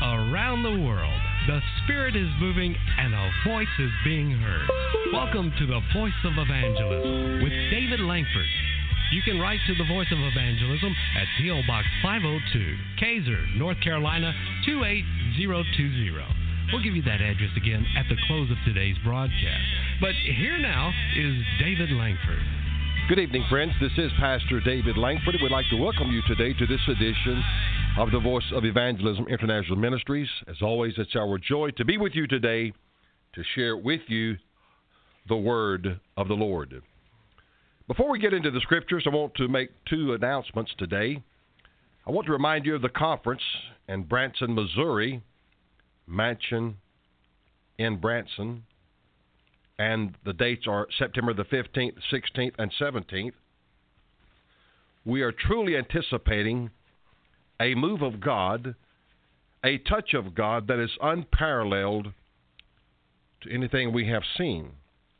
around the world. The Spirit is moving and a voice is being heard. Welcome to the Voice of Evangelism with David Langford. You can write to the Voice of Evangelism at P.O. Box 502, Kaiser, North Carolina 28020. We'll give you that address again at the close of today's broadcast. But here now is David Langford. Good evening, friends. This is Pastor David Langford. We'd like to welcome you today to this edition of the Voice of Evangelism International Ministries. As always, it's our joy to be with you today to share with you the Word of the Lord. Before we get into the Scriptures, I want to make two announcements today. I want to remind you of the conference in Branson, Missouri, Mansion in Branson, and the dates are September the 15th, 16th, and 17th. We are truly anticipating a move of God, a touch of God that is unparalleled to anything we have seen.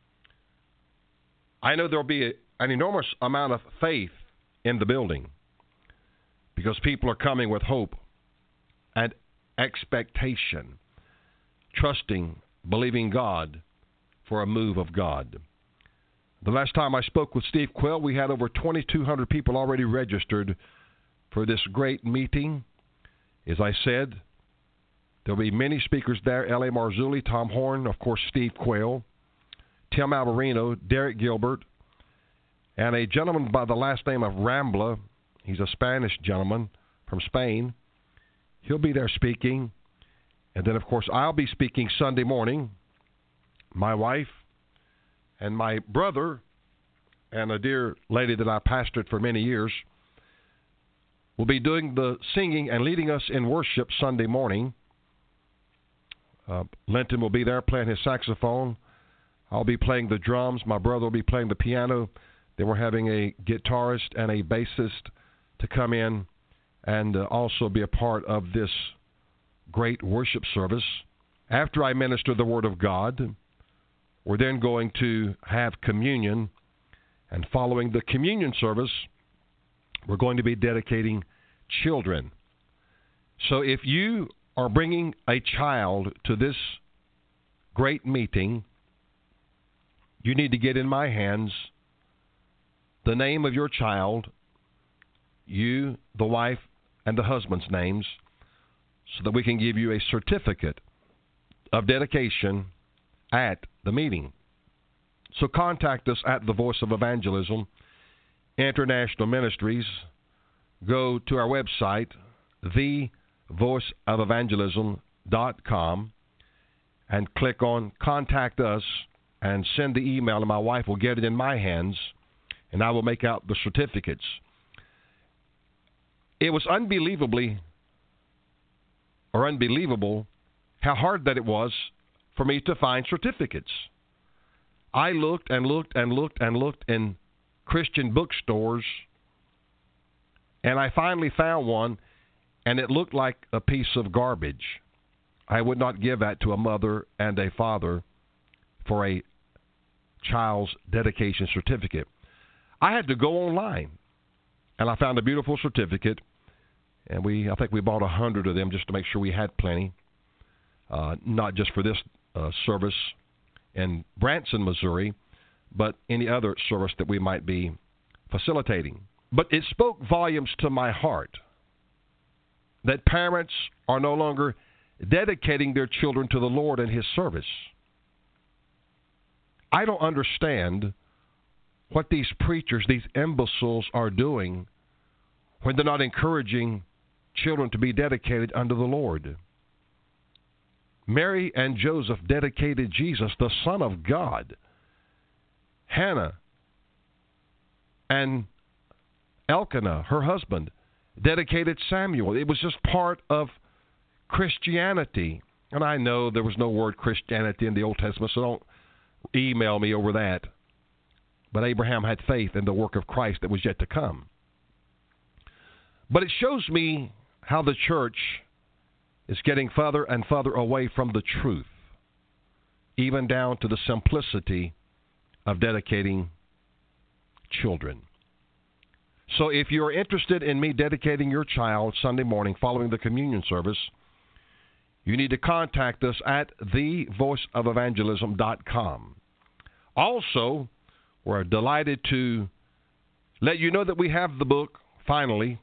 I know there will be an enormous amount of faith in the building because people are coming with hope and expectation, trusting, believing God for a move of God. The last time I spoke with Steve Quill, we had over 2,200 people already registered for this great meeting. As I said, there'll be many speakers there: L.A. Marzulli, Tom Horn, of course, Steve Quill, Tim Alvarino, Derek Gilbert, and a gentleman by the last name of Rambla. He's a Spanish gentleman from Spain. He'll be there speaking. And then, of course, I'll be speaking Sunday morning. My wife and my brother and a dear lady that I pastored for many years will be doing the singing and leading us in worship Sunday morning. Linton will be there playing his saxophone. I'll be playing the drums. My brother will be playing the piano. Then we're having a guitarist and a bassist to come in and also be a part of this great worship service. After I minister the Word of God, we're then going to have communion, and following the communion service, we're going to be dedicating children. So if you are bringing a child to this great meeting, you need to get in my hands the name of your child, you, the wife, and the husband's names, so that we can give you a certificate of dedication at the meeting. So contact us at the Voice of Evangelism International Ministries. Go to our website, thevoiceofevangelism.com, and click on Contact Us and send the email, and my wife will get it in my hands, and I will make out the certificates. It was unbelievable how hard that it was for me to find certificates. I looked and looked and looked and looked in Christian bookstores, and I finally found one, and it looked like a piece of garbage. I would not give that to a mother and a father for a child's dedication certificate. I had to go online, and I found a beautiful certificate, and I think we bought 100 of them just to make sure we had plenty, not just for this service in Branson, Missouri, but any other service that we might be facilitating. But it spoke volumes to my heart that parents are no longer dedicating their children to the Lord and His service. I don't understand what these preachers, these imbeciles, are doing when they're not encouraging children to be dedicated unto the Lord. Mary and Joseph dedicated Jesus, the Son of God. Hannah and Elkanah, her husband, dedicated Samuel. It was just part of Christianity. And I know there was no word Christianity in the Old Testament, so don't email me over that. But Abraham had faith in the work of Christ that was yet to come. But it shows me how the church is getting further and further away from the truth, even down to the simplicity of dedicating children. So if you're interested in me dedicating your child Sunday morning following the communion service, you need to contact us at thevoiceofevangelism.com. Also, we're delighted to let you know that we have the book, finally,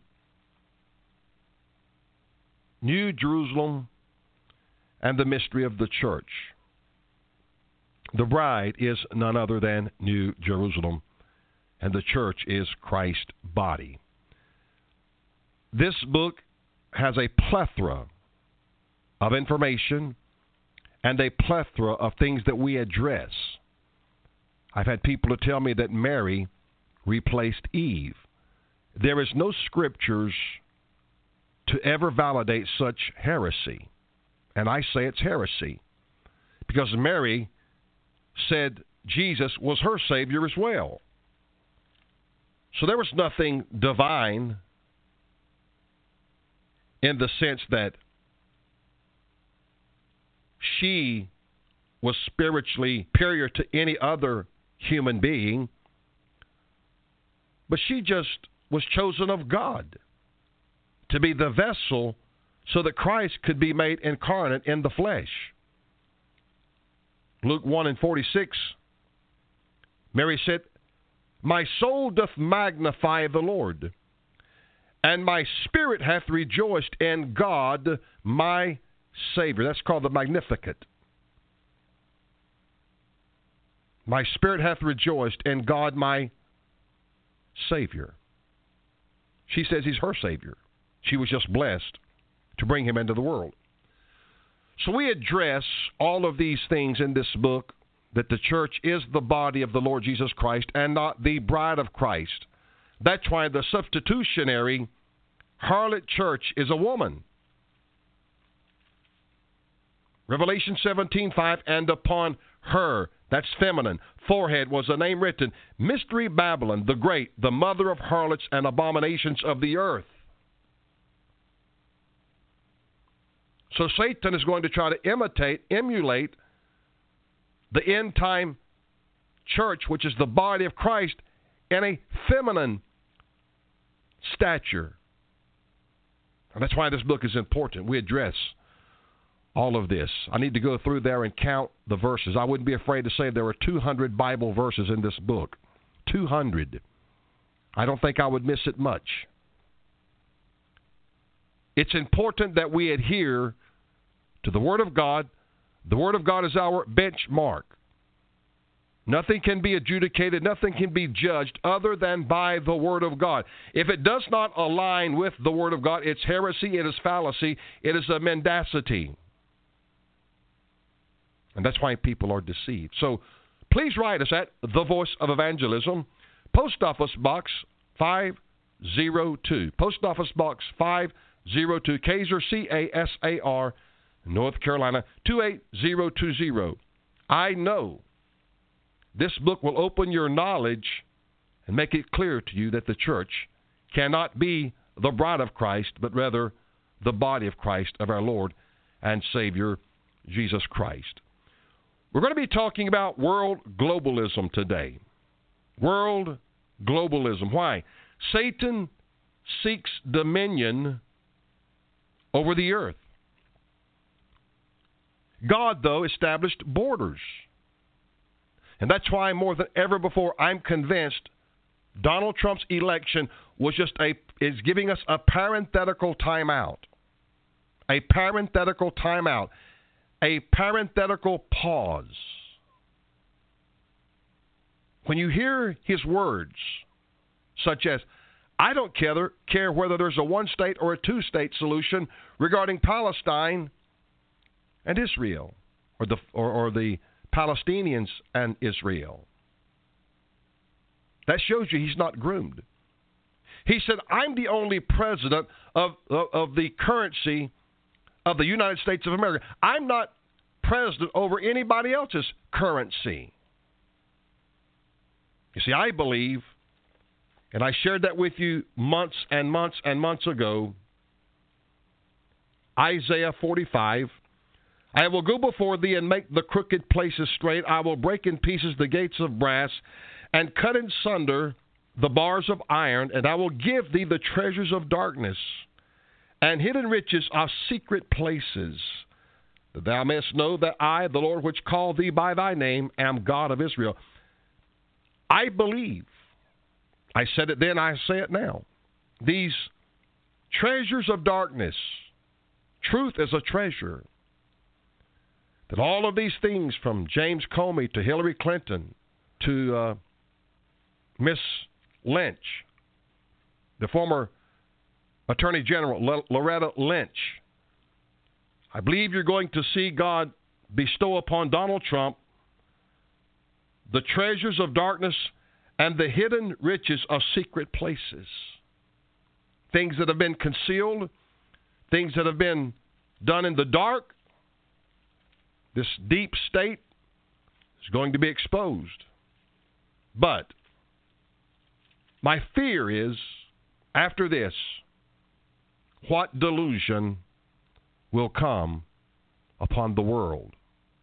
New Jerusalem and the Mystery of the Church. The bride is none other than New Jerusalem, and the church is Christ's body. This book has a plethora of information and a plethora of things that we address. I've had people to tell me that Mary replaced Eve. There is no scriptures to ever validate such heresy. And I say it's heresy, because Mary said Jesus was her Savior as well. So there was nothing divine in the sense that she was spiritually superior to any other human being, but she just was chosen of God to be the vessel so that Christ could be made incarnate in the flesh. Luke 1:46, Mary said, "My soul doth magnify the Lord, and my spirit hath rejoiced in God my Savior." That's called the Magnificat. My spirit hath rejoiced in God my Savior. She says he's her Savior. She was just blessed to bring him into the world. So we address all of these things in this book, that the church is the body of the Lord Jesus Christ and not the bride of Christ. That's why the substitutionary harlot church is a woman. Revelation 17:5, and upon her, that's feminine, forehead was a name written, Mystery Babylon, the Great, the mother of harlots and abominations of the earth. So Satan is going to try to emulate the end-time church, which is the body of Christ, in a feminine stature. And that's why this book is important. We address all of this. I need to go through there and count the verses. I wouldn't be afraid to say there are 200 Bible verses in this book. 200. I don't think I would miss it much. It's important that we adhere to the Word of God. The Word of God is our benchmark. Nothing can be adjudicated, nothing can be judged other than by the Word of God. If it does not align with the Word of God, it's heresy, it is fallacy, it is a mendacity. And that's why people are deceived. So please write us at The Voice of Evangelism, Post Office Box 502. Post Office Box 502, Casar, C-A-S-A-R, North Carolina, 28020. I know this book will open your knowledge and make it clear to you that the church cannot be the bride of Christ, but rather the body of Christ, of our Lord and Savior, Jesus Christ. We're going to be talking about world globalism today. World globalism. Why? Satan seeks dominion over the earth. God, though, established borders. And that's why more than ever before, I'm convinced Donald Trump's election is giving us a parenthetical timeout. A parenthetical timeout. A parenthetical pause. When you hear his words, such as, I don't care whether there's a one-state or a two-state solution regarding Palestine and Israel, or the Palestinians and Israel. That shows you he's not groomed. He said, I'm the only president of the currency of the United States of America. I'm not president over anybody else's currency. You see, I believe, and I shared that with you months and months and months ago, Isaiah 45, I will go before thee and make the crooked places straight. I will break in pieces the gates of brass and cut in sunder the bars of iron, and I will give thee the treasures of darkness and hidden riches of secret places, that thou mayest know that I, the Lord which called thee by thy name, am God of Israel. I believe, I said it then, I say it now, these treasures of darkness, truth is a treasure, that all of these things from James Comey to Hillary Clinton to Miss Lynch, the former Attorney General Loretta Lynch, I believe you're going to see God bestow upon Donald Trump the treasures of darkness and the hidden riches of secret places. Things that have been concealed, things that have been done in the dark. This deep state is going to be exposed. But my fear is, after this, what delusion will come upon the world?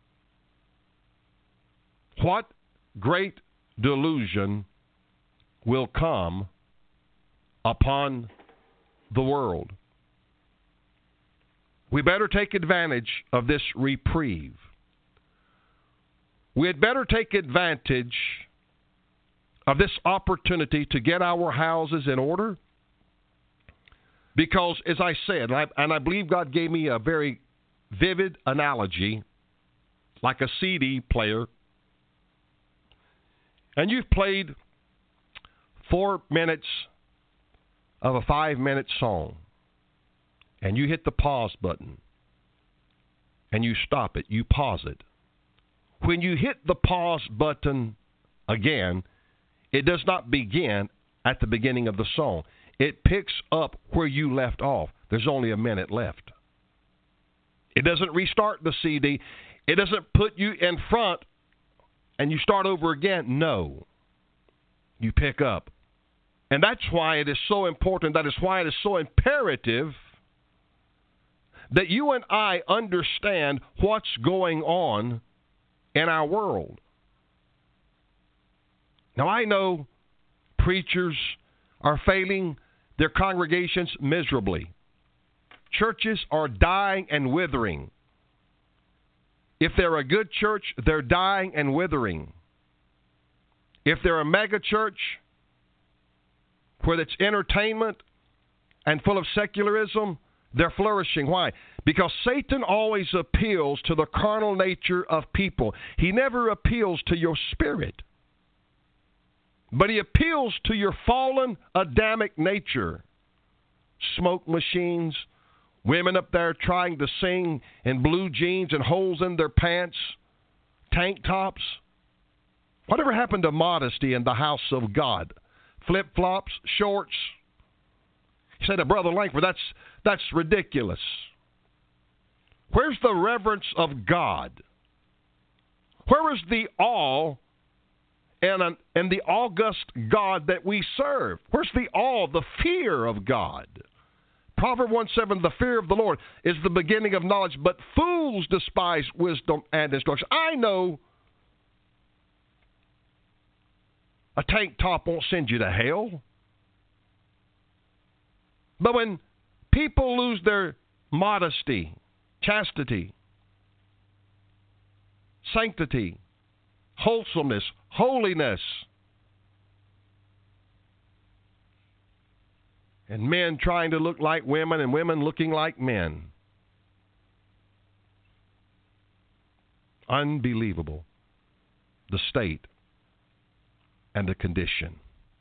What great delusion will come upon the world? We better take advantage of this reprieve. We had better take advantage of this opportunity to get our houses in order, because, as I said, and I believe God gave me a very vivid analogy, like a CD player, and you've played 4 minutes of a 5-minute song, and you hit the pause button, and you stop it, you pause it. When you hit the pause button again, it does not begin at the beginning of the song. It picks up where you left off. There's only a minute left. It doesn't restart the CD. It doesn't put you in front and you start over again. No. You pick up. And that's why it is so important. That is why it is so imperative that you and I understand what's going on in our world. Now, I know preachers are failing their congregations miserably. Churches are dying and withering. If they're a good church, they're dying and withering. If they're a mega church where it's entertainment and full of secularism, they're flourishing. Why? Because Satan always appeals to the carnal nature of people. He never appeals to your spirit. But he appeals to your fallen Adamic nature. Smoke machines, women up there trying to sing in blue jeans and holes in their pants, tank tops. Whatever happened to modesty in the house of God? Flip-flops, shorts. He said to Brother Langford, that's ridiculous. Where's the reverence of God? Where is the awe and the august God that we serve? Where's the awe, the fear of God? Proverbs 1:7, the fear of the Lord is the beginning of knowledge, but fools despise wisdom and instruction. I know a tank top won't send you to hell. But when people lose their modesty, chastity, sanctity, wholesomeness, holiness, and men trying to look like women and women looking like men. Unbelievable, the state and the condition.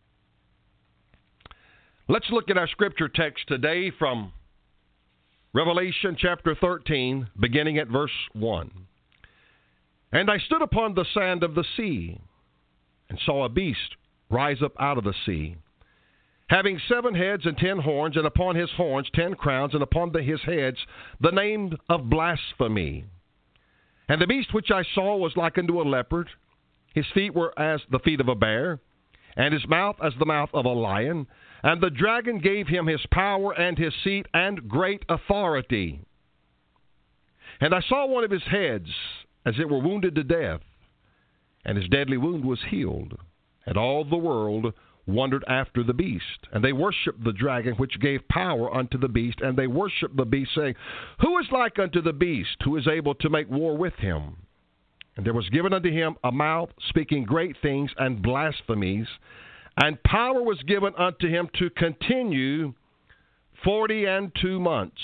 Let's look at our scripture text today from Revelation chapter 13, beginning at verse 1. And I stood upon the sand of the sea, and saw a beast rise up out of the sea, having 7 heads and 10 horns, and upon his horns 10 crowns, and upon his heads the name of blasphemy. And the beast which I saw was like unto a leopard. His feet were as the feet of a bear, and his mouth as the mouth of a lion. And the dragon gave him his power and his seat and great authority. And I saw one of his heads as it were wounded to death, and his deadly wound was healed. And all the world wondered after the beast. And they worshipped the dragon, which gave power unto the beast. And they worshipped the beast, saying, Who is like unto the beast, who is able to make war with him? And there was given unto him a mouth speaking great things and blasphemies. And power was given unto him to continue 42 months.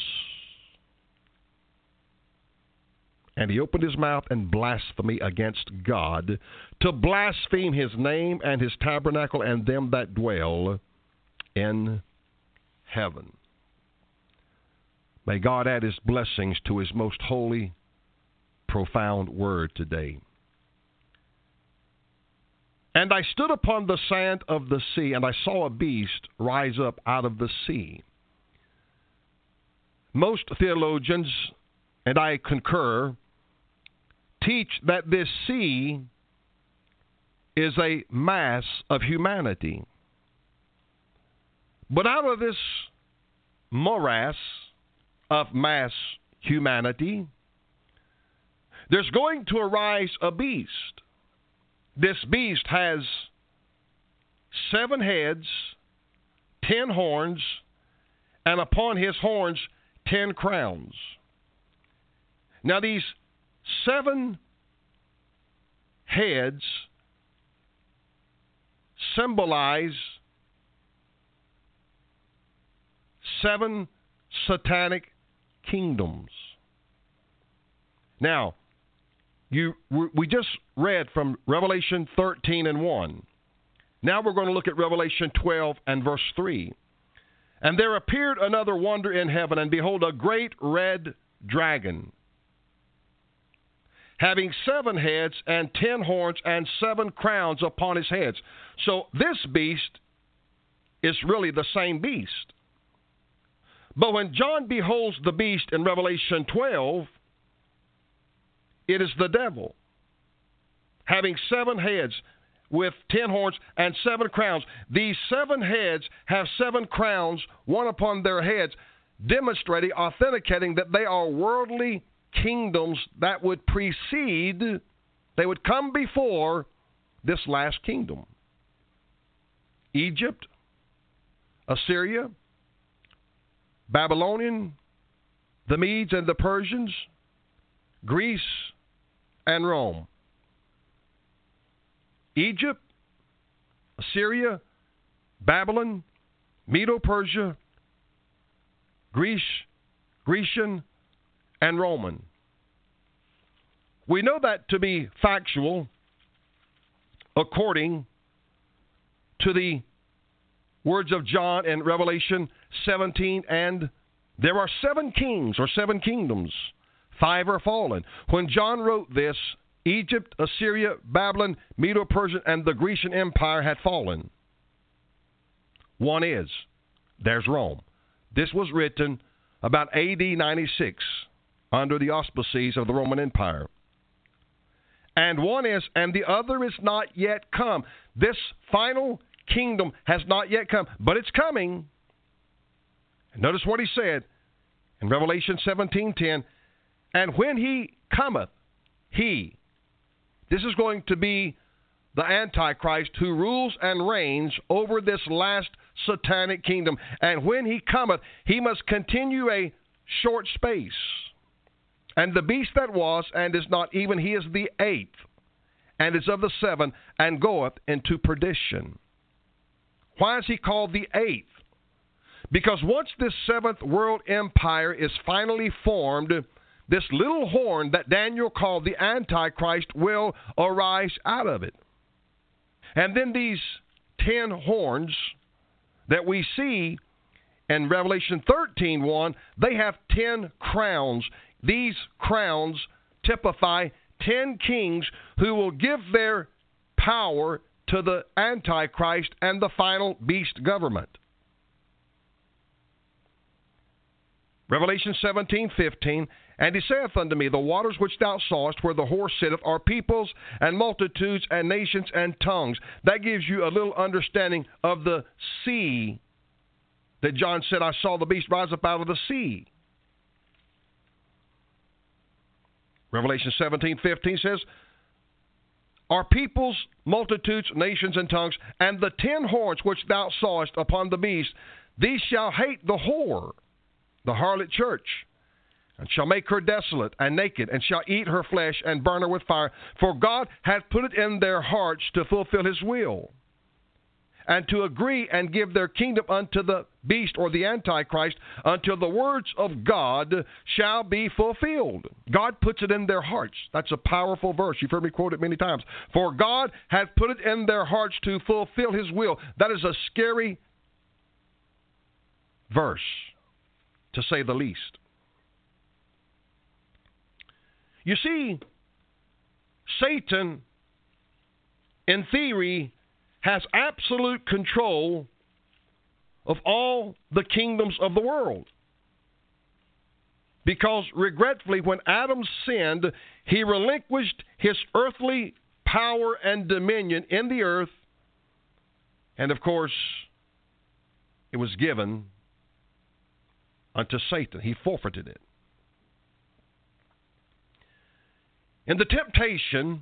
And he opened his mouth in blasphemy against God, to blaspheme his name and his tabernacle and them that dwell in heaven. May God add his blessings to his most holy, profound word today. And I stood upon the sand of the sea, and I saw a beast rise up out of the sea. Most theologians, and I concur, teach that this sea is a mass of humanity. But out of this morass of mass humanity, there's going to arise a beast. This beast has 7 heads, 10 horns, and upon his horns 10 crowns. Now these 7 heads symbolize 7 satanic kingdoms. Now, we just read from Revelation 13 and 1. Now we're going to look at Revelation 12 and verse 3. And there appeared another wonder in heaven, and behold, a great red dragon, having 7 heads and 10 horns and 7 crowns upon his heads. So this beast is really the same beast. But when John beholds the beast in Revelation 12, it is the devil, having 7 heads with 10 horns and 7 crowns. These 7 heads have 7 crowns, one upon their heads, demonstrating, authenticating that they are worldly kingdoms that would precede, they would come before this last kingdom. Egypt, Assyria, Babylonian, the Medes and the Persians, Greece, and Rome. Egypt, Assyria, Babylon, Medo-Persia, Grecian, and Roman. We know that to be factual according to the words of John in Revelation 17, and there are 7 kings or 7 kingdoms. 5 are fallen. When John wrote this, Egypt, Assyria, Babylon, Medo-Persian, and the Grecian Empire had fallen. One is, there's Rome. This was written about AD 96 under the auspices of the Roman Empire. And one is, and the other is not yet come. This final kingdom has not yet come, but it's coming. Notice what he said in Revelation 17:10. And when he cometh, this is going to be the Antichrist who rules and reigns over this last satanic kingdom. And when he cometh, he must continue a short space. And the beast that was, and is not, even he is the 8th, and is of the 7, and goeth into perdition. Why is he called the 8th? Because once this 7th world empire is finally formed, this little horn that Daniel called the Antichrist will arise out of it. And then these 10 horns that we see in Revelation 13:1, they have 10 crowns. These crowns typify 10 kings who will give their power to the Antichrist and the final beast government. Revelation 17:15, and he saith unto me, the waters which thou sawest, where the horse sitteth, are peoples and multitudes and nations and tongues. That gives you a little understanding of the sea that John said, I saw the beast rise up out of the sea. Revelation 17:15 says, are peoples, multitudes, nations, and tongues, and the 10 horns which thou sawest upon the beast, these shall hate the whore, the harlot church, and shall make her desolate and naked, and shall eat her flesh and burn her with fire. For God hath put it in their hearts to fulfill his will, and to agree and give their kingdom unto the beast, or the Antichrist, until the words of God shall be fulfilled. God puts it in their hearts. That's a powerful verse. You've heard me quote it many times. For God hath put it in their hearts to fulfill his will. That is a scary verse, to say the least. You see, Satan, in theory, has absolute control of all the kingdoms of the world. Because regretfully, when Adam sinned, he relinquished his earthly power and dominion in the earth, and of course, it was given unto Satan. He forfeited it. In the temptation,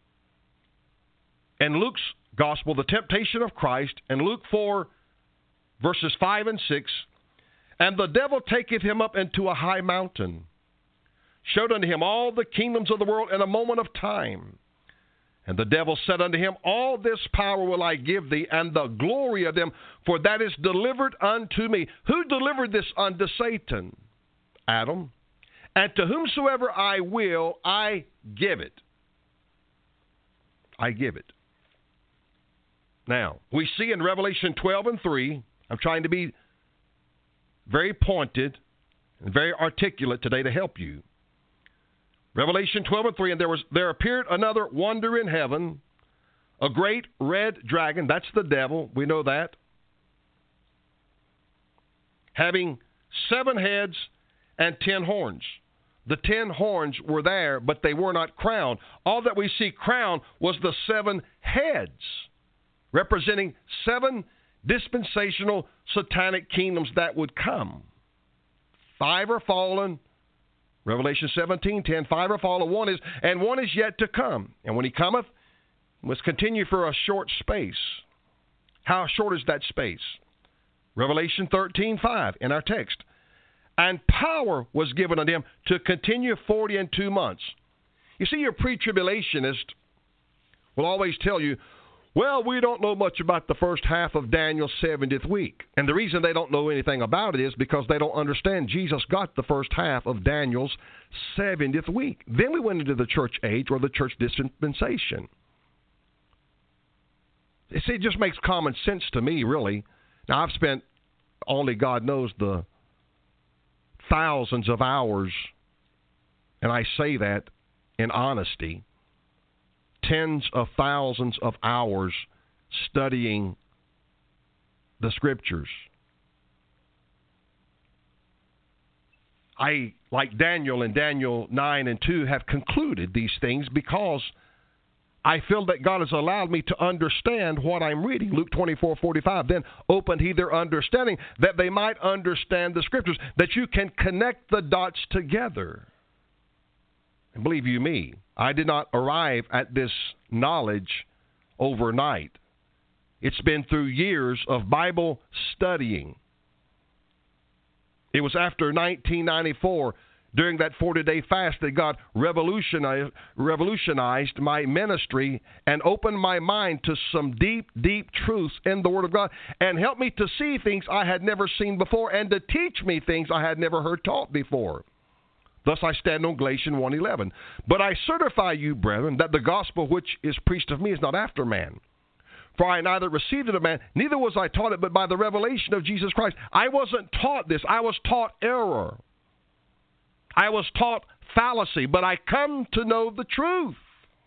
in Luke's Gospel, the temptation of Christ, in Luke 4, verses 5 and 6, and the devil taketh him up into a high mountain, showed unto him all the kingdoms of the world in a moment of time. And the devil said unto him, all this power will I give thee, and the glory of them, for that is delivered unto me. Who delivered this unto Satan? Adam. And to whomsoever I will, I give it. I give it. Now, we see in Revelation 12 and 3, I'm trying to be very pointed and very articulate today to help you. Revelation 12 and 3, and there appeared another wonder in heaven, a great red dragon, that's the devil, we know that, having 7 heads and 10 horns. The 10 horns were there, but they were not crowned. All that we see crowned was the 7 heads, representing 7 dispensational satanic kingdoms that would come. 5 are fallen. Revelation 17:10, 5 are fallen, one is yet to come. And when he cometh, he must continue for a short space. How short is that space? Revelation 13:5 in our text. And power was given unto him to continue 42 months. You see, your pre-tribulationist will always tell you, well, we don't know much about the first half of Daniel's 70th week. And the reason they don't know anything about it is because they don't understand Jesus got the first half of Daniel's 70th week. Then we went into the church age, or the church dispensation. You see, it just makes common sense to me, really. Now, I've spent, only God knows, the thousands of hours, and I say that in honesty, tens of thousands of hours studying the Scriptures. I, like Daniel in Daniel 9 and 2, have concluded these things because I feel that God has allowed me to understand what I'm reading. Luke 24:45, then opened he their understanding that they might understand the Scriptures, that you can connect the dots together. And believe you me, I did not arrive at this knowledge overnight. It's been through years of Bible studying. It was after 1994, during that 40-day fast, that God revolutionized my ministry and opened my mind to some deep, deep truths in the Word of God, and helped me to see things I had never seen before, and to teach me things I had never heard taught before. Thus I stand on Galatians 1:11. But I certify you, brethren, that the gospel which is preached of me is not after man. For I neither received it of man, neither was I taught it, but by the revelation of Jesus Christ. I wasn't taught this. I was taught error. I was taught fallacy, but I come to know the truth.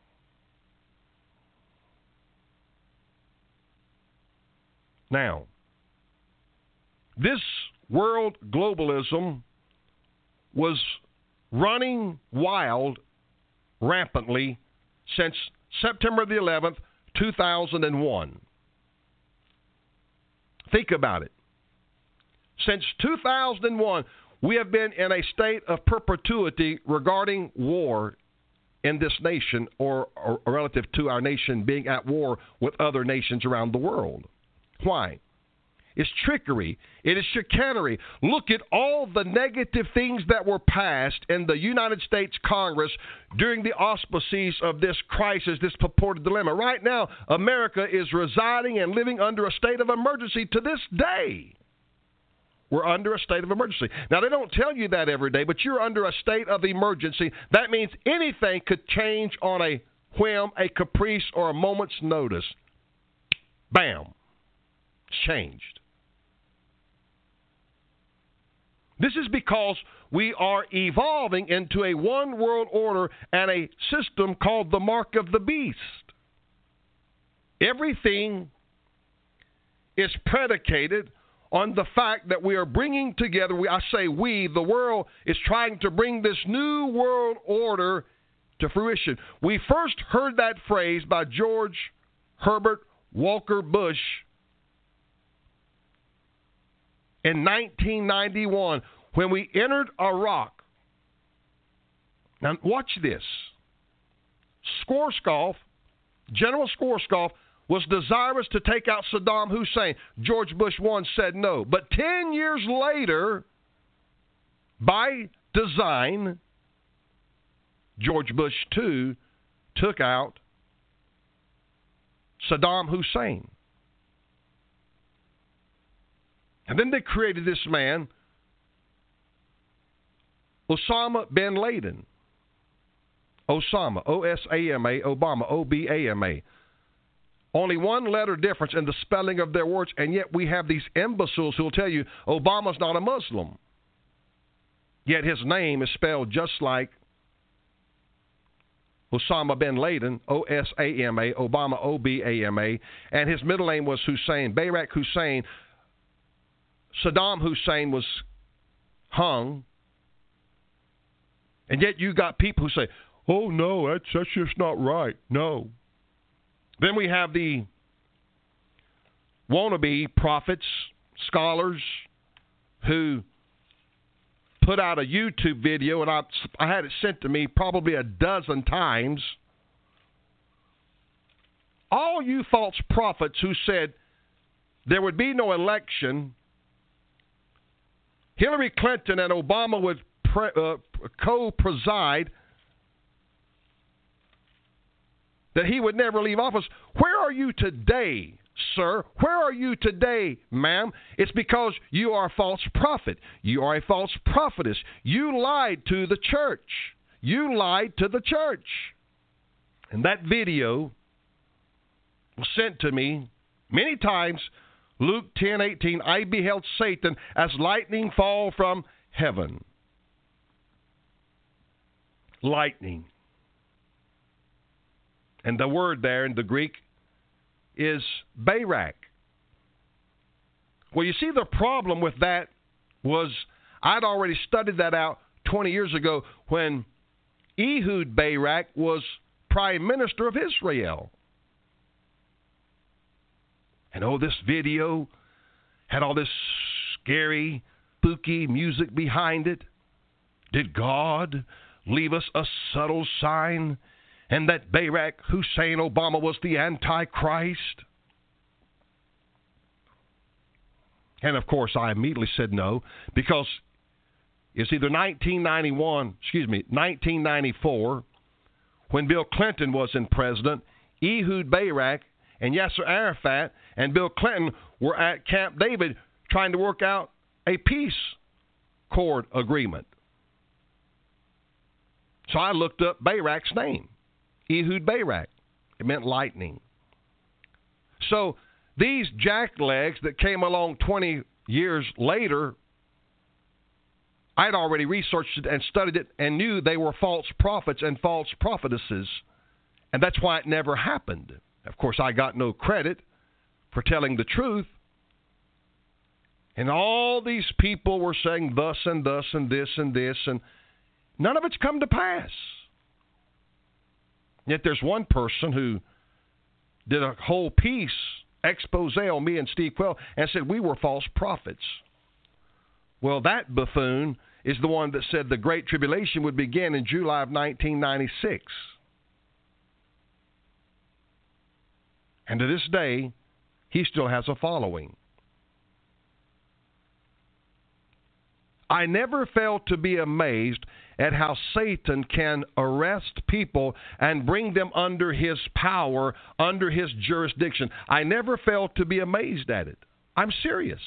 Now, this world globalism was running wild, rampantly, since September the 11th, 2001. Think about it. Since 2001, we have been in a state of perpetuity regarding war in this nation or relative to our nation being at war with other nations around the world. Why? It's trickery. It is chicanery. Look at all the negative things that were passed in the United States Congress during the auspices of this crisis, this purported dilemma. Right now, America is residing and living under a state of emergency to this day. We're under a state of emergency. Now, they don't tell you that every day, but you're under a state of emergency. That means anything could change on a whim, a caprice, or a moment's notice. Bam. It's changed. This is because we are evolving into a one world order and a system called the mark of the beast. Everything is predicated on the fact that we are bringing together, the world is trying to bring this new world order to fruition. We first heard that phrase by George Herbert Walker Bush in 1991 when we entered Iraq. Now watch this. General Schwarzkopf was desirous to take out Saddam Hussein. George Bush 1 said no. But 10 years later, by design, George Bush 2 took out Saddam Hussein. And then they created this man, Osama bin Laden. Osama, O-S-A-M-A, Obama, O-B-A-M-A. Only one letter difference in the spelling of their words, and yet we have these imbeciles who will tell you Obama's not a Muslim. Yet his name is spelled just like Osama bin Laden, O-S-A-M-A, Obama, O-B-A-M-A, and his middle name was Hussein, Bayrak Hussein. Saddam Hussein was hung, and yet you got people who say, oh, no, that's just not right. No. Then we have the wannabe prophets, scholars, who put out a YouTube video, and I had it sent to me probably a dozen times. All you false prophets who said there would be no election, Hillary Clinton and Obama would co-preside, that he would never leave office. Where are you today, sir? Where are you today, ma'am? It's because you are a false prophet. You are a false prophetess. You lied to the church. You lied to the church. And that video was sent to me many times. Luke 10:18, I beheld Satan as lightning fall from heaven. Lightning. And the word there in the Greek is Bayrak. Well, you see, the problem with that was I'd already studied that out 20 years ago when Ehud Bayrak was Prime Minister of Israel. And this video had all this scary, spooky music behind it. Did God leave us a subtle sign? And that Bayrak Hussein Obama was the Antichrist? And of course, I immediately said no, because it's either 1994, when Bill Clinton was in president, Ehud Bayrak and Yasser Arafat and Bill Clinton were at Camp David trying to work out a peace accord agreement. So I looked up Bayrak's name. Ehud Bayrak. It meant lightning. So these jacklegs that came along 20 years later, I'd already researched it and studied it and knew they were false prophets and false prophetesses. And that's why it never happened. Of course, I got no credit for telling the truth. And all these people were saying thus and thus and this and this, and none of it's come to pass. Yet there's one person who did a whole piece, expose on me and Steve Quayle, and said we were false prophets. Well, that buffoon is the one that said the Great Tribulation would begin in July of 1996. And to this day, he still has a following. I never fail to be amazed at how Satan can arrest people and bring them under his power, under his jurisdiction. I never fail to be amazed at it. I'm serious.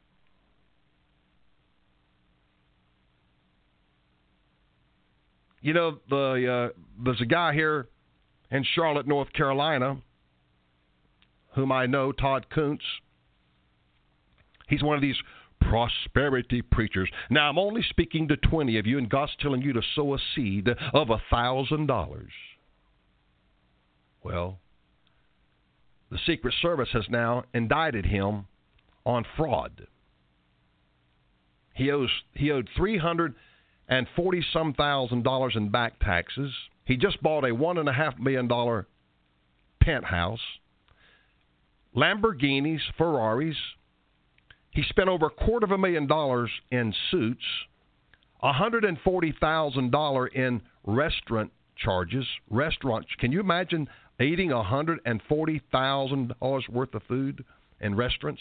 You know, there's a guy here in Charlotte, North Carolina, whom I know, Todd Kuntz. He's one of these prosperity preachers. Now, I'm only speaking to 20 of you, and God's telling you to sow a seed of $1,000. Well, the Secret Service has now indicted him on fraud. He owed $340-some thousand in back taxes. He just bought a $1.5 million penthouse, Lamborghinis, Ferraris. He spent over $250,000 in suits, $140,000 in restaurant charges. Restaurants. Can you imagine eating $140,000 worth of food in restaurants?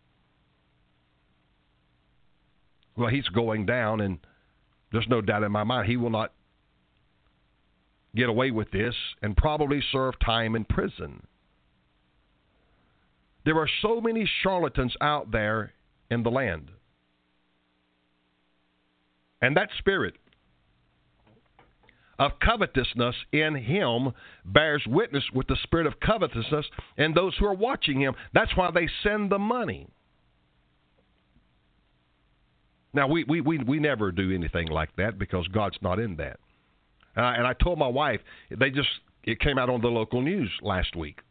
Well, he's going down, and there's no doubt in my mind he will not get away with this and probably serve time in prison. There are so many charlatans out there in the land. And that spirit of covetousness in him bears witness with the spirit of covetousness in those who are watching him. That's why they send the money. Now, we never do anything like that because God's not in that. And I told my wife, it came out on the local news last week,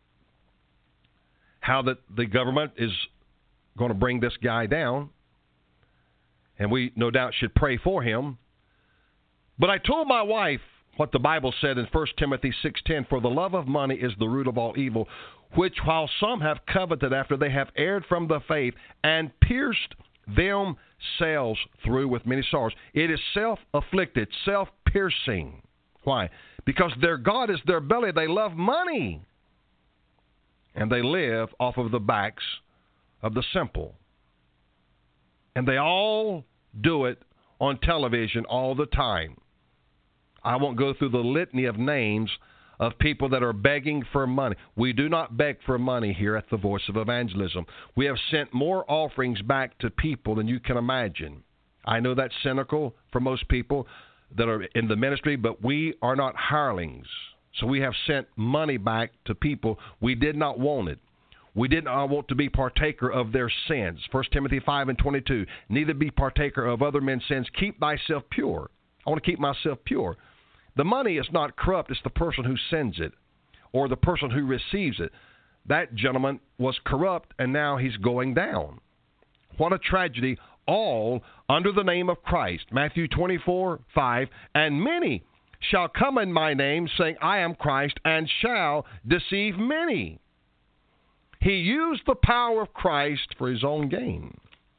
how that the government is going to bring this guy down, and we no doubt should pray for him. But I told my wife what the Bible said in 1 Timothy 6:10, "For the love of money is the root of all evil, which while some have coveted after they have erred from the faith and pierced themselves through with many sorrows." It is self-afflicted, self-piercing. Why? Because their God is their belly. They love money. And they live off of the backs of the simple. And they all do it on television all the time. I won't go through the litany of names of people that are begging for money. We do not beg for money here at the Voice of Evangelism. We have sent more offerings back to people than you can imagine. I know that's cynical for most people that are in the ministry, but we are not hirelings. So we have sent money back to people. We did not want it. We did not want to be partaker of their sins. 1 Timothy 5:22, "Neither be partaker of other men's sins. Keep thyself pure." I want to keep myself pure. The money is not corrupt. It's the person who sends it or the person who receives it. That gentleman was corrupt, and now he's going down. What a tragedy, all under the name of Christ. Matthew 24:5, "And many shall come in my name, saying, I am Christ, and shall deceive many." He used the power of Christ for his own gain.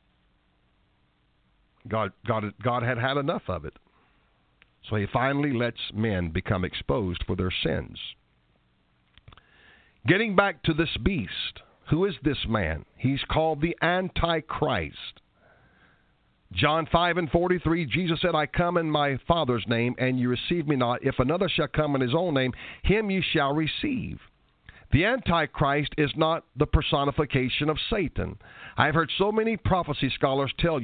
God had had enough of it. So he finally lets men become exposed for their sins. Getting back to this beast, who is this man? He's called the Antichrist. John 5:43, Jesus said, "I come in my Father's name, and you receive me not. If another shall come in his own name, him you shall receive." The Antichrist is not the personification of Satan. I've heard so many prophecy scholars tell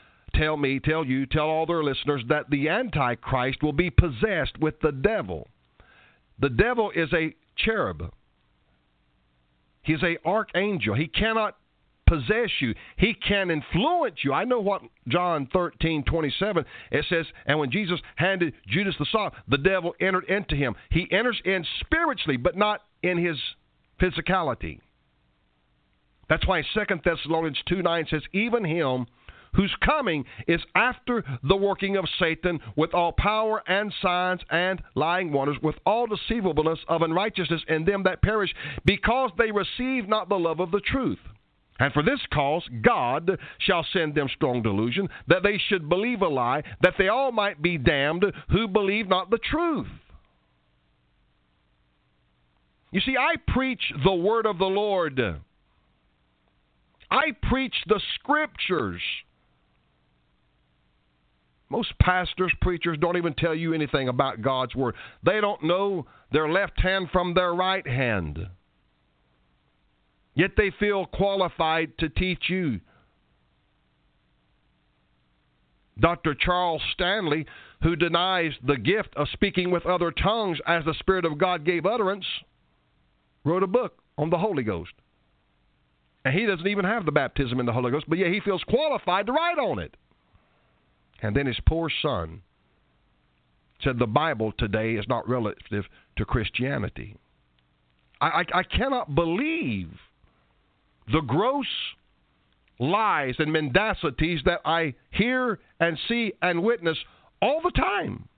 all their listeners that the Antichrist will be possessed with the devil. The devil is a cherub. He's an archangel. He cannot possess you. He can influence you. I know what John 13:27, it says, "And when Jesus handed Judas the salt, the devil entered into him." He enters in spiritually, but not in his physicality. That's why 2 Thessalonians 2:9 says, "Even him whose coming is after the working of Satan with all power and signs and lying wonders, with all deceivableness of unrighteousness in them that perish, because they receive not the love of the truth. And for this cause God shall send them strong delusion, that they should believe a lie, that they all might be damned who believe not the truth." You see, I preach the word of the Lord. I preach the Scriptures. Most pastors, preachers don't even tell you anything about God's word. They don't know their left hand from their right hand. Yet they feel qualified to teach you. Dr. Charles Stanley, who denies the gift of speaking with other tongues as the Spirit of God gave utterance, wrote a book on the Holy Ghost. And he doesn't even have the baptism in the Holy Ghost, but yet he feels qualified to write on it. And then his poor son said the Bible today is not relative to Christianity. I cannot believe the gross lies and mendacities that I hear and see and witness all the time.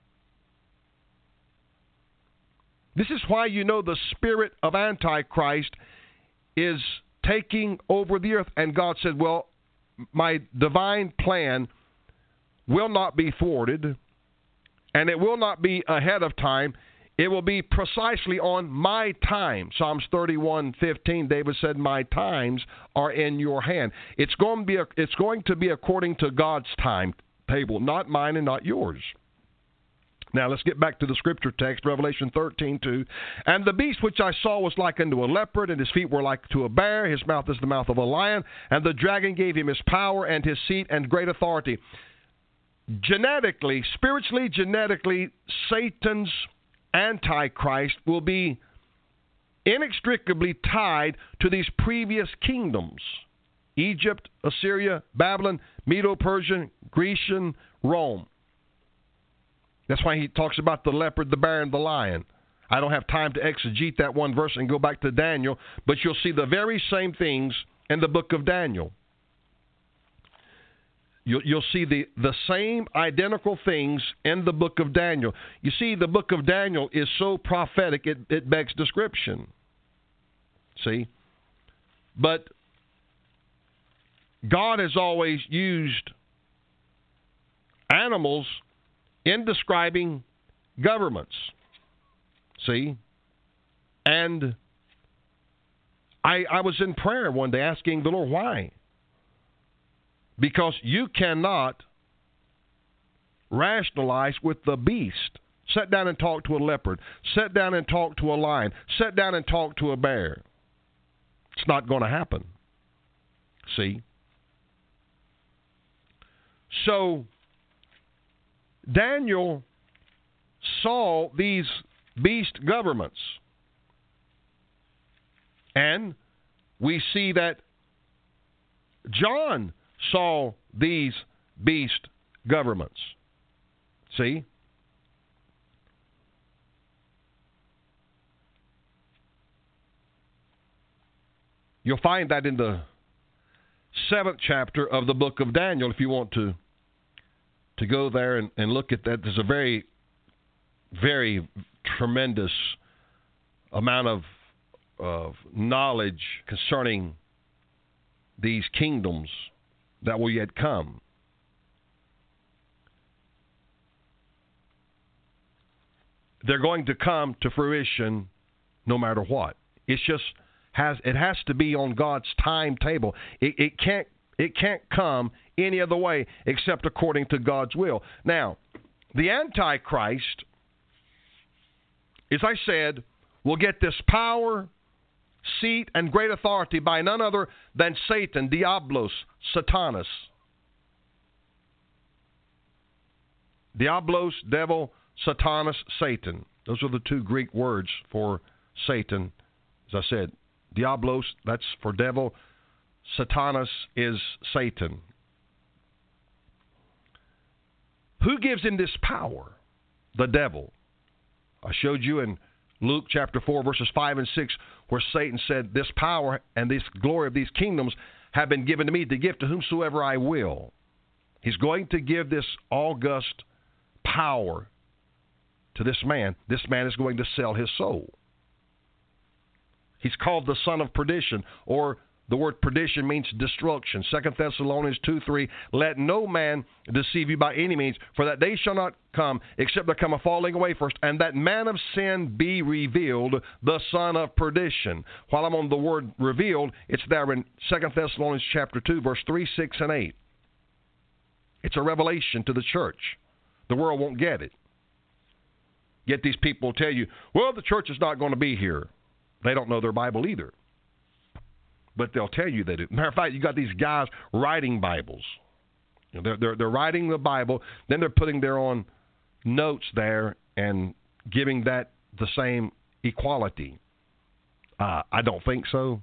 This is why you know the spirit of Antichrist is taking over the earth. And God said, well, my divine plan will not be thwarted, and it will not be ahead of time. It will be precisely on my time. Psalms 31:15, David said, my times are in your hand. It's going to be according to God's timetable, not mine and not yours. Now, let's get back to the scripture text, Revelation 13:2. And the beast which I saw was like unto a leopard, and his feet were like to a bear. His mouth is the mouth of a lion. And the dragon gave him his power and his seat and great authority. Genetically, spiritually, genetically, Satan's Antichrist will be inextricably tied to these previous kingdoms: Egypt, Assyria, Babylon, Medo-Persian, Grecian, Rome. That's why he talks about the leopard, the bear, and the lion. I don't have time to exegete that one verse and go back to Daniel, but you'll see the very same things in the book of Daniel. You'll see the same identical things in the book of Daniel. You see, the book of Daniel is so prophetic, it begs description. See? But God has always used animals in describing governments. See? And I was in prayer one day asking the Lord, why? Because you cannot rationalize with the beast. Sit down and talk to a leopard. Sit down and talk to a lion. Sit down and talk to a bear. It's not going to happen. See? So, Daniel saw these beast governments. And we see that John saw these beast governments. See? You'll find that in the 7th chapter of the book of Daniel, if you want to go there and look at that. There's a very, very tremendous amount of knowledge concerning these kingdoms that will yet come. They're going to come to fruition no matter what. It has to be on God's timetable. It can't come any other way except according to God's will. Now, the Antichrist, as I said, will get this power, seat, and great authority by none other than Satan, Diablos, Satanas. Diablos, devil, Satanas, Satan. Those are the two Greek words for Satan. As I said, Diablos, that's for devil. Satanas is Satan. Who gives him this power? The devil. I showed you in Luke chapter 4, verses 5 and 6, where Satan said, this power and this glory of these kingdoms have been given to me to give to whomsoever I will. He's going to give this august power to this man. This man is going to sell his soul. He's called the son of perdition, or The word perdition means destruction. 2 Thessalonians 2:3, let no man deceive you by any means, for that day shall not come, except there come a falling away first, and that man of sin be revealed, the son of perdition. While I'm on the word revealed, it's there in 2 Thessalonians chapter 2, verse 3, 6, and 8. It's a revelation to the church. The world won't get it. Yet these people will tell you, well, the church is not going to be here. They don't know their Bible either. But they'll tell you that. Matter of fact, you got these guys writing Bibles. You know, they're writing the Bible, then they're putting their own notes there and giving that the same equality. I don't think so.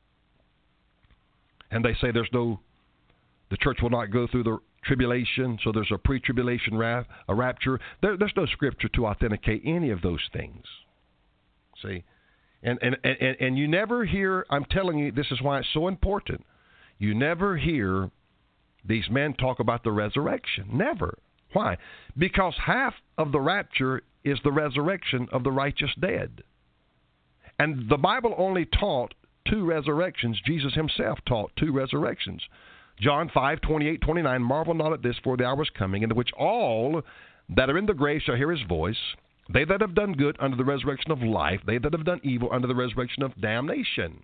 And they say the church will not go through the tribulation, so there's a pre-tribulation a rapture. There's no scripture to authenticate any of those things. See? And you never hear, I'm telling you, this is why it's so important. You never hear these men talk about the resurrection. Never. Why? Because half of the rapture is the resurrection of the righteous dead. And the Bible only taught 2 resurrections. Jesus himself taught 2 resurrections. John 5:28-29, marvel not at this, for the hour is coming, in which all that are in the grave shall hear his voice. They that have done good under the resurrection of life, they that have done evil under the resurrection of damnation.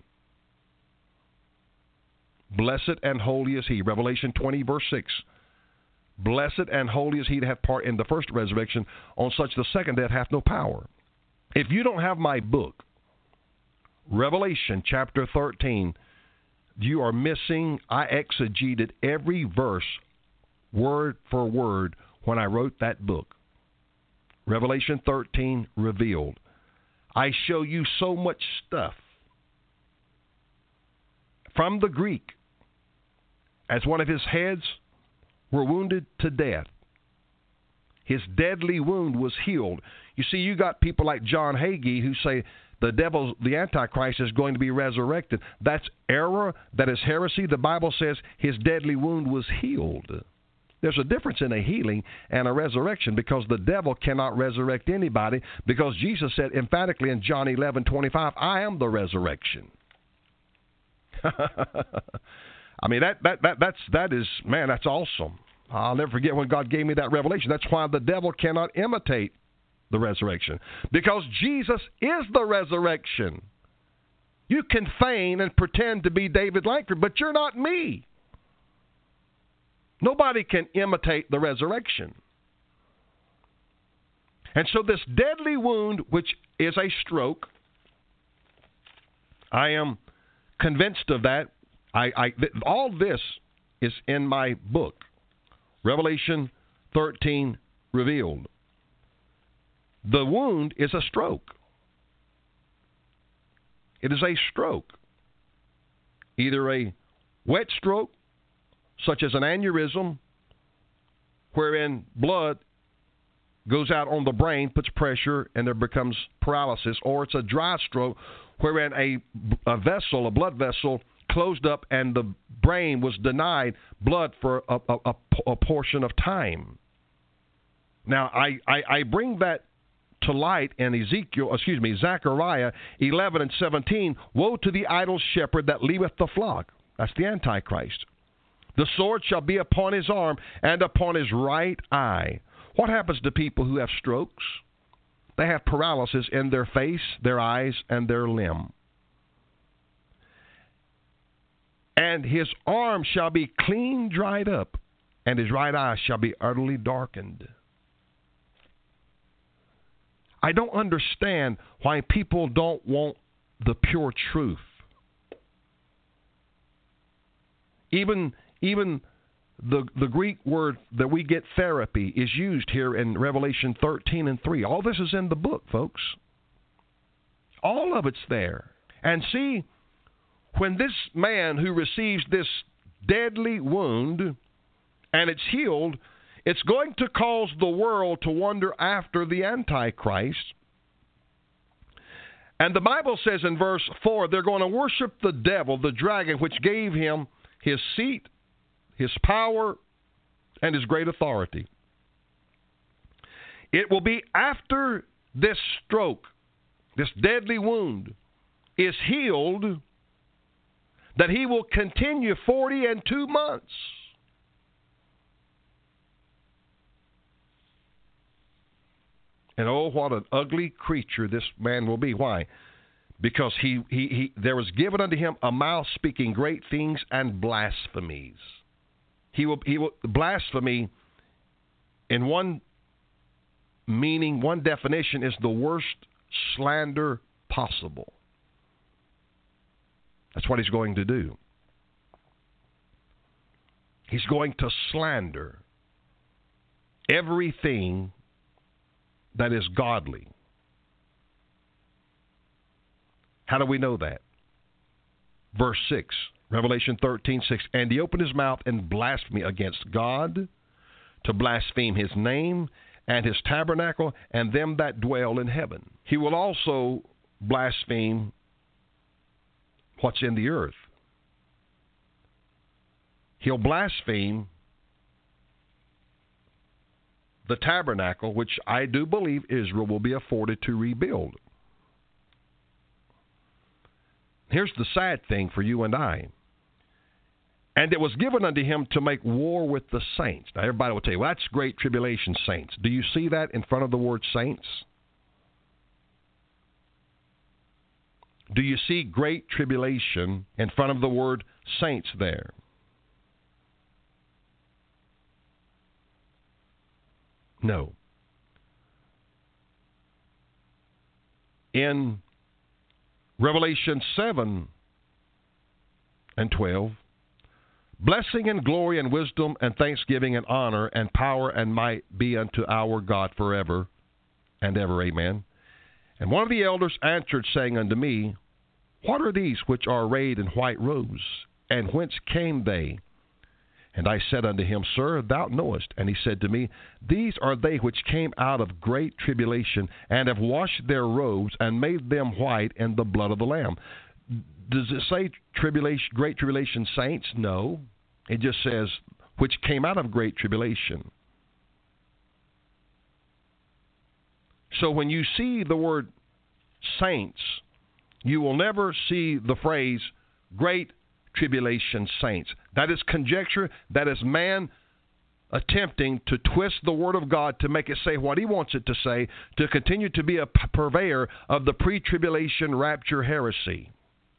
Blessed and holy is he. Revelation 20, verse 6. Blessed and holy is he that hath part in the first resurrection. On such the second death hath no power. If you don't have my book, Revelation chapter 13, you are missing. I exegeted every verse, word for word, when I wrote that book. Revelation 13, revealed. I show you so much stuff. From the Greek, as one of his heads were wounded to death, his deadly wound was healed. You see, you got people like John Hagee who say the Antichrist is going to be resurrected. That's error. That is heresy. The Bible says his deadly wound was healed. There's a difference in a healing and a resurrection, because the devil cannot resurrect anybody, because Jesus said emphatically in John 11:25, I am the resurrection. I mean, that is, man, that's awesome. I'll never forget when God gave me that revelation. That's why the devil cannot imitate the resurrection, because Jesus is the resurrection. You can feign and pretend to be David Langford, but you're not me. Nobody can imitate the resurrection. And so this deadly wound, which is a stroke, I am convinced of that. All this is in my book, Revelation 13 revealed. The wound is a stroke. It is a stroke. Either a wet stroke, such as an aneurysm, wherein blood goes out on the brain, puts pressure, and there becomes paralysis, or it's a dry stroke, wherein a vessel, a blood vessel, closed up and the brain was denied blood for a portion of time. Now, I bring that to light in Zechariah 11 and 17. Woe to the idle shepherd that leaveth the flock. That's the Antichrist. The sword shall be upon his arm and upon his right eye. What happens to people who have strokes? They have paralysis in their face, their eyes, and their limb. And his arm shall be clean dried up, and his right eye shall be utterly darkened. I don't understand why people don't want the pure truth. Even the Greek word that we get therapy is used here in Revelation 13 and 3. All this is in the book, folks. All of it's there. And see, when this man who receives this deadly wound and it's healed, it's going to cause the world to wander after the Antichrist. And the Bible says in verse 4, they're going to worship the devil, the dragon, which gave him his seat, his power, and his great authority. It will be after this stroke, this deadly wound, is healed, that he will continue 40 and 2 months. And oh, what an ugly creature this man will be. Why? Because there was given unto him a mouth speaking great things and blasphemies. He will blasphemy, in one meaning, one definition, is the worst slander possible. That's what he's going to do. He's going to slander everything that is godly. How do we know that? Verse 6, Revelation 13:6. And he opened his mouth in blasphemy against God, to blaspheme his name and his tabernacle and them that dwell in heaven. He will also blaspheme what's in the earth. He'll blaspheme the tabernacle, which I do believe Israel will be afforded to rebuild. Here's the sad thing for you and I. And it was given unto him to make war with the saints. Now, everybody will tell you, well, that's great tribulation saints. Do you see that in front of the word saints? Do you see great tribulation in front of the word saints there? No. In Revelation 7 and 12, blessing and glory and wisdom and thanksgiving and honor and power and might be unto our God forever and ever. Amen. And one of the elders answered, saying unto me, what are these which are arrayed in white robes, and whence came they? And I said unto him, Sir, thou knowest. And he said to me, These are they which came out of great tribulation, and have washed their robes, and made them white in the blood of the Lamb. Does it say great tribulation saints? No. It just says, which came out of great tribulation. So when you see the word saints, you will never see the phrase great tribulation saints. That is conjecture. That is man attempting to twist the Word of God to make it say what he wants it to say, to continue to be a purveyor of the pre-tribulation rapture heresy.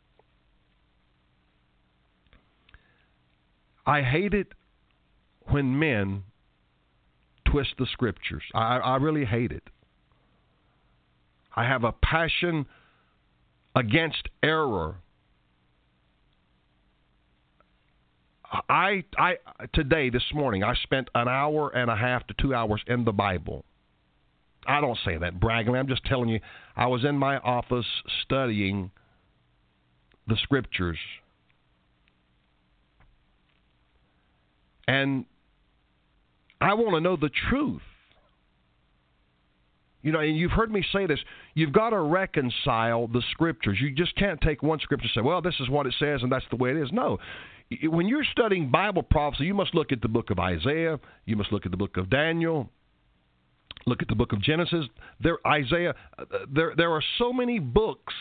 I hate it when men twist the Scriptures. I really hate it. I have a passion against error. Today, this morning, I spent an hour and a half to 2 hours in the Bible. I don't say that braggingly. I'm just telling you, I was in my office studying the Scriptures. And I want to know the truth. You know, and you've heard me say this, you've got to reconcile the Scriptures. You just can't take one Scripture and say, well, this is what it says and that's the way it is. No. When you're studying Bible prophecy, you must look at the book of Isaiah. You must look at the book of Daniel. Look at the book of Genesis. There are so many books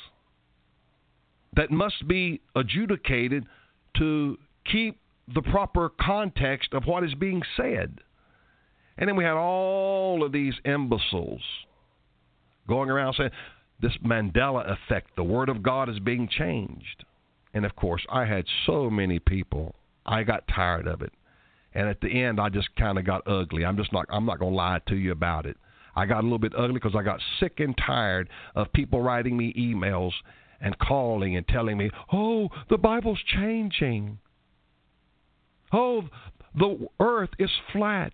that must be adjudicated to keep the proper context of what is being said. And then we had all of these imbeciles going around saying, this Mandela effect, the Word of God is being changed. And, of course, I had so many people. I got tired of it. And at the end, I just kind of got ugly. I'm not going to lie to you about it. I got a little bit ugly because I got sick and tired of people writing me emails and calling and telling me, oh, the Bible's changing. Oh, the earth is flat.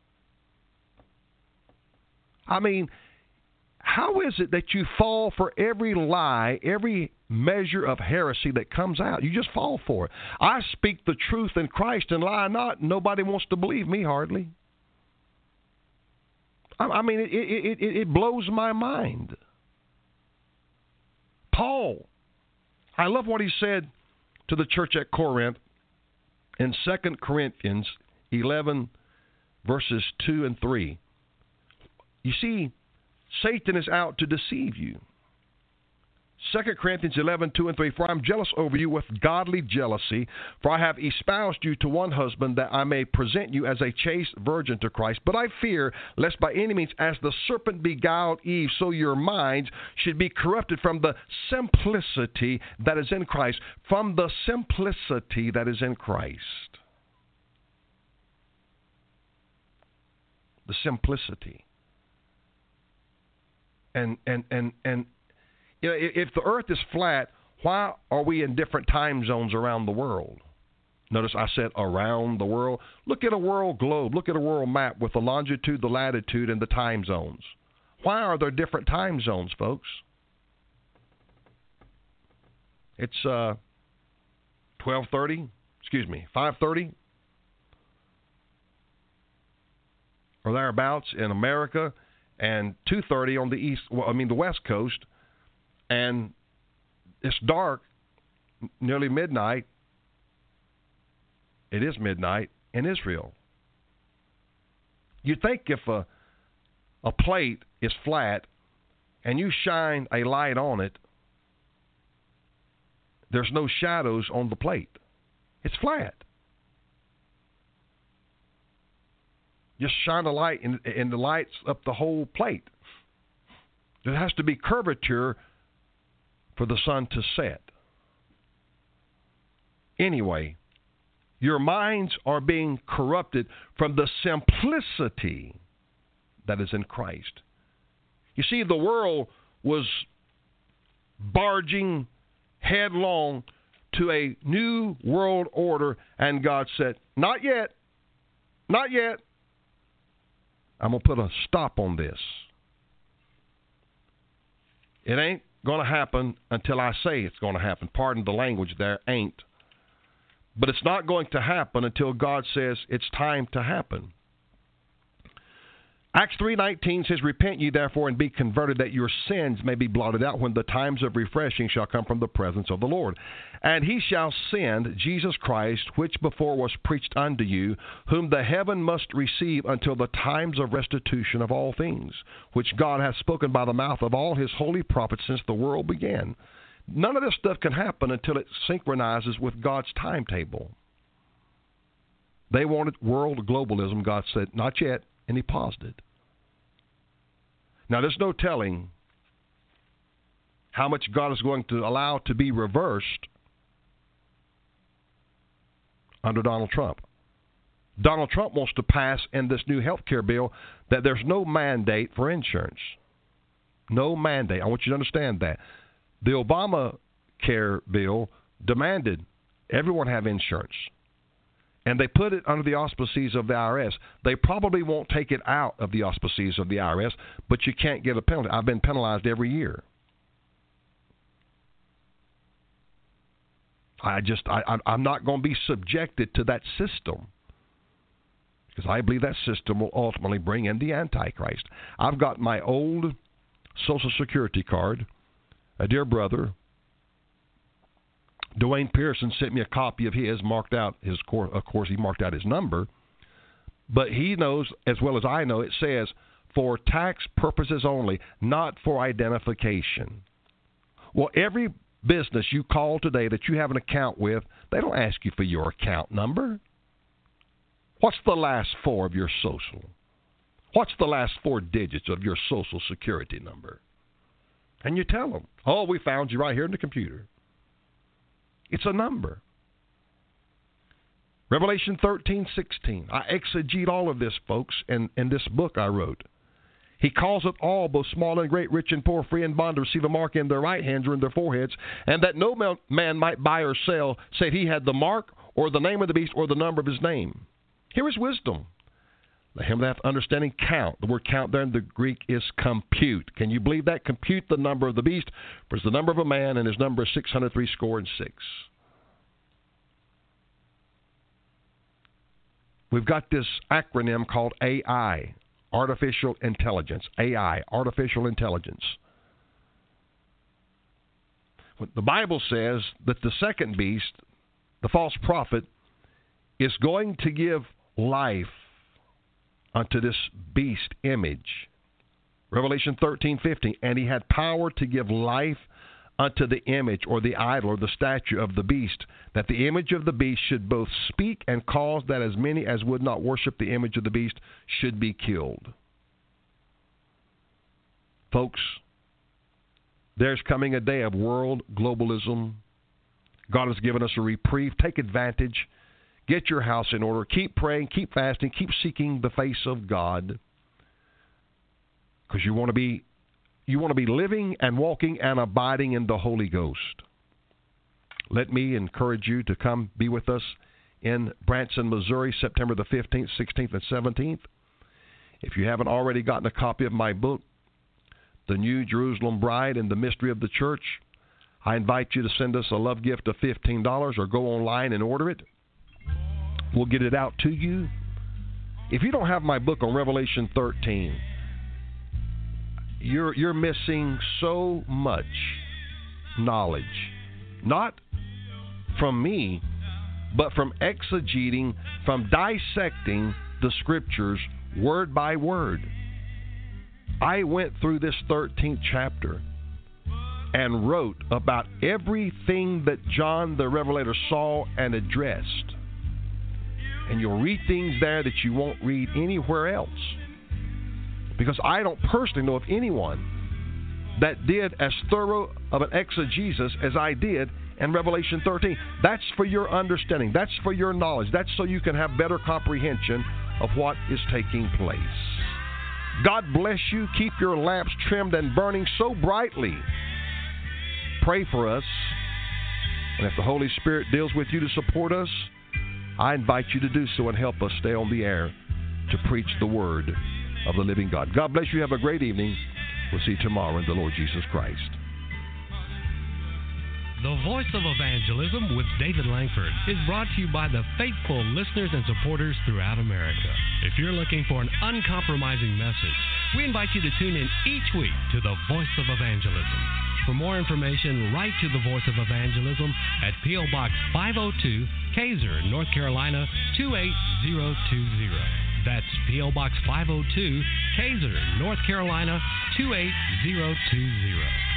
I mean, how is it that you fall for every lie, every measure of heresy that comes out? You just fall for it. I speak the truth in Christ and lie not. Nobody wants to believe me hardly. I mean, it blows my mind. Paul, I love what he said to the church at Corinth in 2 Corinthians 11, verses 2 and 3. You see, Satan is out to deceive you. 2 Corinthians 11:2-3, for I am jealous over you with godly jealousy, for I have espoused you to one husband, that I may present you as a chaste virgin to Christ. But I fear, lest by any means, as the serpent beguiled Eve, so your minds should be corrupted from the simplicity that is in Christ. From the simplicity that is in Christ. The simplicity. And you know, if the earth is flat, why are we in different time zones around the world? Notice I said around the world. Look at a world globe. Look at a world map with the longitude, the latitude, and the time zones. Why are there different time zones, folks? It's 5:30 or thereabouts in America, and 2:30 on the West Coast. And it's dark, nearly midnight. It is midnight in Israel. You'd think if a plate is flat and you shine a light on it, there's no shadows on the plate. It's flat. Just shine a light and the lights up the whole plate. There has to be curvature for the sun to set. Anyway, your minds are being corrupted from the simplicity that is in Christ. You see, the world was barging headlong to a new world order, and God said, not yet, not yet. I'm going to put a stop on this. It ain't going to happen until I say it's going to happen. Pardon the language there, ain't. But it's not going to happen until God says it's time to happen. Acts 3:19 says, repent ye therefore and be converted, that your sins may be blotted out, when the times of refreshing shall come from the presence of the Lord. And he shall send Jesus Christ, which before was preached unto you, whom the heaven must receive until the times of restitution of all things, which God hath spoken by the mouth of all his holy prophets since the world began. None of this stuff can happen until it synchronizes with God's timetable. They wanted world globalism. God said, not yet, and he paused it. Now, there's no telling how much God is going to allow to be reversed under Donald Trump. Donald Trump wants to pass in this new health care bill that there's no mandate for insurance. No mandate. I want you to understand that. The Obamacare bill demanded everyone have insurance. And they put it under the auspices of the IRS. They probably won't take it out of the auspices of the IRS, but you can't get a penalty. I've been penalized every year. I'm not going to be subjected to that system, because I believe that system will ultimately bring in the Antichrist. I've got my old Social Security card. A dear brother, Dwayne Pearson, sent me a copy of his, marked out his, of course, he marked out his number, but he knows as well as I know, it says, for tax purposes only, not for identification. Well, every business you call today that you have an account with, they don't ask you for your account number. What's the last four of your social? What's the last four digits of your Social Security number? And you tell them, oh, we found you right here in the computer. It's a number. Revelation 13:16. I exegete all of this, folks, in this book I wrote. He calls it all, both small and great, rich and poor, free and bond, to receive a mark in their right hands or in their foreheads, and that no man might buy or sell, save he had the mark or the name of the beast or the number of his name. Here is wisdom. Let him that hath understanding count. The word count there in the Greek is compute. Can you believe that? Compute the number of the beast, for it's the number of a man, and his number is 666. We've got this acronym called AI, Artificial Intelligence. AI, Artificial Intelligence. The Bible says that the second beast, the false prophet, is going to give life unto this beast image. Revelation 13:15. And he had power to give life unto the image or the idol or the statue of the beast, that the image of the beast should both speak and cause that as many as would not worship the image of the beast should be killed. Folks, there's coming a day of world globalism. God has given us a reprieve. Take advantage. Get your house in order. Keep praying, keep fasting, keep seeking the face of God. Because you want to be living and walking and abiding in the Holy Ghost. Let me encourage you to come be with us in Branson, Missouri, September the 15th, 16th, and 17th. If you haven't already gotten a copy of my book, The New Jerusalem Bride and the Mystery of the Church, I invite you to send us a love gift of $15 or go online and order it. We'll get it out to you. If you don't have my book on Revelation 13, you're missing so much knowledge. Not from me, but from exegeting, from dissecting the Scriptures word by word. I went through this 13th chapter and wrote about everything that John the Revelator saw and addressed. And you'll read things there that you won't read anywhere else. Because I don't personally know of anyone that did as thorough of an exegesis as I did in Revelation 13. That's for your understanding. That's for your knowledge. That's so you can have better comprehension of what is taking place. God bless you. Keep your lamps trimmed and burning so brightly. Pray for us. And if the Holy Spirit deals with you to support us, I invite you to do so and help us stay on the air to preach the word of the living God. God bless you. Have a great evening. We'll see you tomorrow in the Lord Jesus Christ. The Voice of Evangelism with David Langford is brought to you by the faithful listeners and supporters throughout America. If you're looking for an uncompromising message, we invite you to tune in each week to the Voice of Evangelism. For more information, write to the Voice of Evangelism at P.O. Box 502, Kaiser, North Carolina 28020. That's P.O. Box 502, Kaiser, North Carolina 28020.